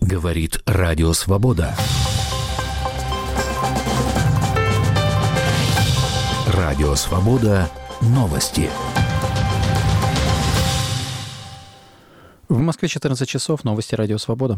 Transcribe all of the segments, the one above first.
Говорит Радио Свобода. Радио Свобода. Новости. В Москве 14 часов. Новости Радио Свобода.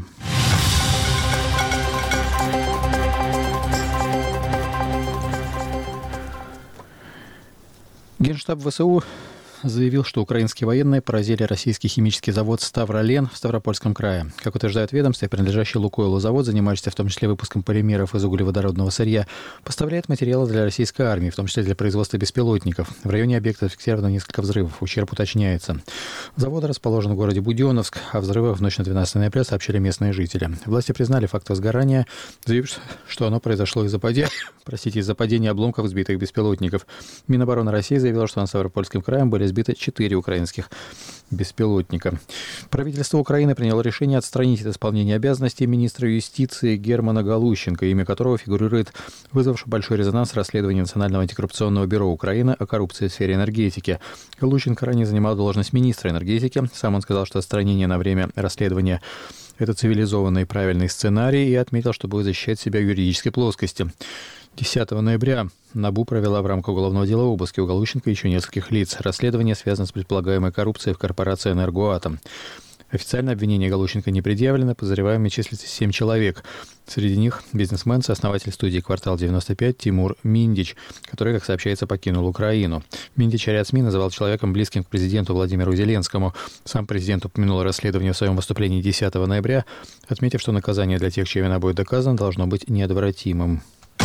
Генштаб ВСУ заявил, что украинские военные поразили российский химический завод «Ставролен» в Ставропольском крае. Как утверждает ведомство, принадлежащий «Лукойлу» завод, занимающийся в том числе выпуском полимеров из углеводородного сырья, поставляет материалы для российской армии, в том числе для производства беспилотников. В районе объекта зафиксировано несколько взрывов. Ущерб уточняется. Завод расположен в городе Буденновск, а взрывы в ночь на 12 ноября сообщили местные жители. Власти признали факт возгорания, заявив, что оно произошло из-за падения обломков сбитых беспилотников. Минобороны России заявила, что над Ставропольским краем были сбито 4 украинских беспилотника. Правительство Украины приняло решение отстранить от исполнения обязанностей министра юстиции Германа Галущенко, имя которого фигурирует вызвавшее большой резонанс расследование Национального антикоррупционного бюро Украины о коррупции в сфере энергетики. Галущенко ранее занимал должность министра энергетики. Сам он сказал, что отстранение на время расследования – это цивилизованный и правильный сценарий, и отметил, что будет защищать себя в юридической плоскости. 10 ноября НАБУ провела в рамках уголовного дела обыски у Галущенко и еще нескольких лиц. Расследование связано с предполагаемой коррупцией в корпорации «Энергоатом». Официально обвинение Галущенко не предъявлено, подозреваемыми числится 7 человек. Среди них бизнесмен, сооснователь студии «Квартал-95» Тимур Миндич, который, как сообщается, покинул Украину. Миндич ряд СМИ называл человеком, близким к президенту Владимиру Зеленскому. Сам президент упомянул расследование в своем выступлении 10 ноября, отметив, что наказание для тех, чья вина будет доказана, должно быть неотвратимым.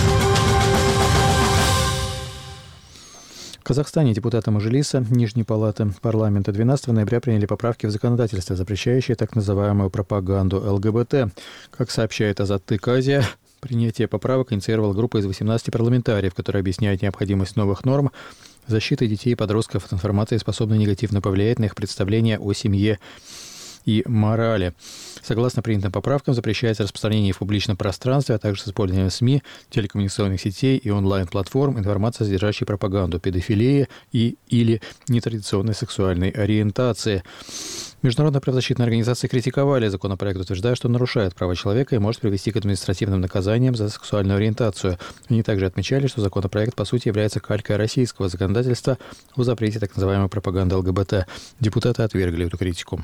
В Казахстане депутаты Мажилиса Нижней палаты парламента 12 ноября приняли поправки в законодательство, запрещающие так называемую пропаганду ЛГБТ. Как сообщает Азаттык Азия, принятие поправок инициировала группа из 18 парламентариев, которая объясняет необходимость новых норм защиты детей и подростков от информации, способной негативно повлиять на их представления о семье и морали. Согласно принятым поправкам, запрещается распространение в публичном пространстве, а также с использованием СМИ, телекоммуникационных сетей и онлайн-платформ информации, содержащей пропаганду педофилии или нетрадиционной сексуальной ориентации. Международные правозащитные организации критиковали законопроект, утверждая, что нарушает права человека и может привести к административным наказаниям за сексуальную ориентацию. Они также отмечали, что законопроект, по сути, является калькой российского законодательства о запрете так называемой пропаганды ЛГБТ. Депутаты отвергли эту критику.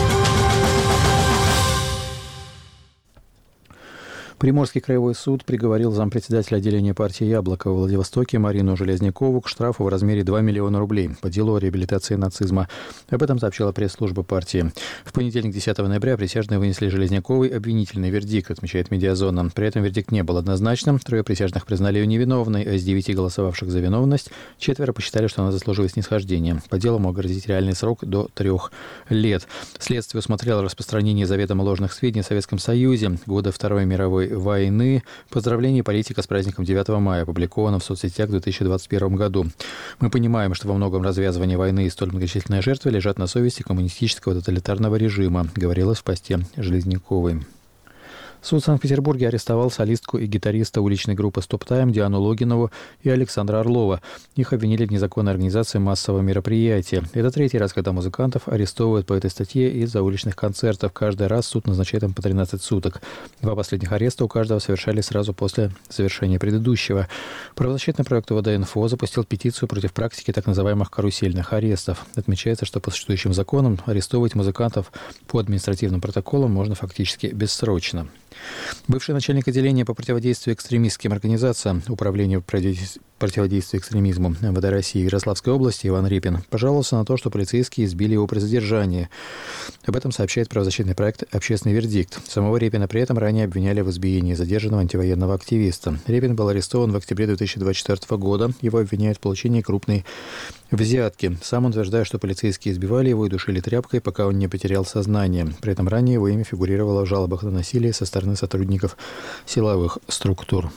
Приморский краевой суд приговорил зампредседателя отделения партии «Яблоко» во Владивостоке Марину Железнякову к штрафу в размере 2 миллиона рублей по делу о реабилитации нацизма. Об этом сообщила пресс-служба партии. В понедельник, 10 ноября, присяжные вынесли Железняковой обвинительный вердикт, отмечает «Медиазона». При этом вердикт не был однозначным. 3 присяжных признали ее невиновной, а из 9 голосовавших за виновность 4 посчитали, что она заслуживает снисхождения. По делу мог грозить реальный срок до 3 лет. Следствие усмотрело распространение заведомо ложных сведений о Советском Союзе, годы Второй мировой войны. Поздравление политика с праздником 9 мая опубликовано в соцсетях в 2021 году. Мы понимаем, что во многом развязывание войны и столь многочисленные жертвы лежат на совести коммунистического тоталитарного режима, говорилось в посте Железняковой. Суд в Санкт-Петербурге арестовал солистку и гитариста уличной группы «Стоп-тайм» Диану Логинову и Александра Орлова. Их обвинили в незаконной организации массового мероприятия. Это 3-й раз, когда музыкантов арестовывают по этой статье из-за уличных концертов. Каждый раз суд назначает им по 13 суток. 2 последних ареста у каждого совершали сразу после завершения предыдущего. Правозащитный проект УВД-Инфо запустил петицию против практики так называемых карусельных арестов. Отмечается, что по существующим законам арестовывать музыкантов по административным протоколам можно фактически бессрочно. Бывший начальник отделения по противодействию экстремистским организациям Управления противодействия экстремизму МВД России Ярославской области Иван Репин пожаловался на то, что полицейские избили его при задержании. Об этом сообщает правозащитный проект «Общественный вердикт». Самого Репина при этом ранее обвиняли в избиении задержанного антивоенного активиста. Репин был арестован в октябре 2024 года. Его обвиняют в получении крупной взятки. Сам он утверждает, что полицейские избивали его и душили тряпкой, пока он не потерял сознание. При этом ранее его имя фигурировало в жалобах на насилие со стороны сотрудников силовых структур.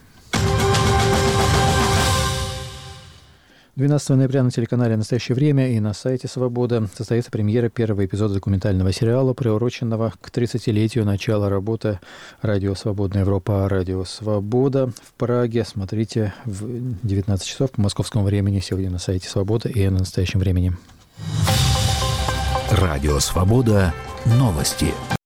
12 ноября на телеканале «Настоящее время» и на сайте «Свобода» состоится премьера первого эпизода документального сериала, приуроченного к 30-летию начала работы радио «Свободная Европа», радио «Свобода» в Праге. Смотрите в 19 часов по московскому времени сегодня на сайте «Свобода» и на «Настоящем времени». Радио «Свобода». Новости.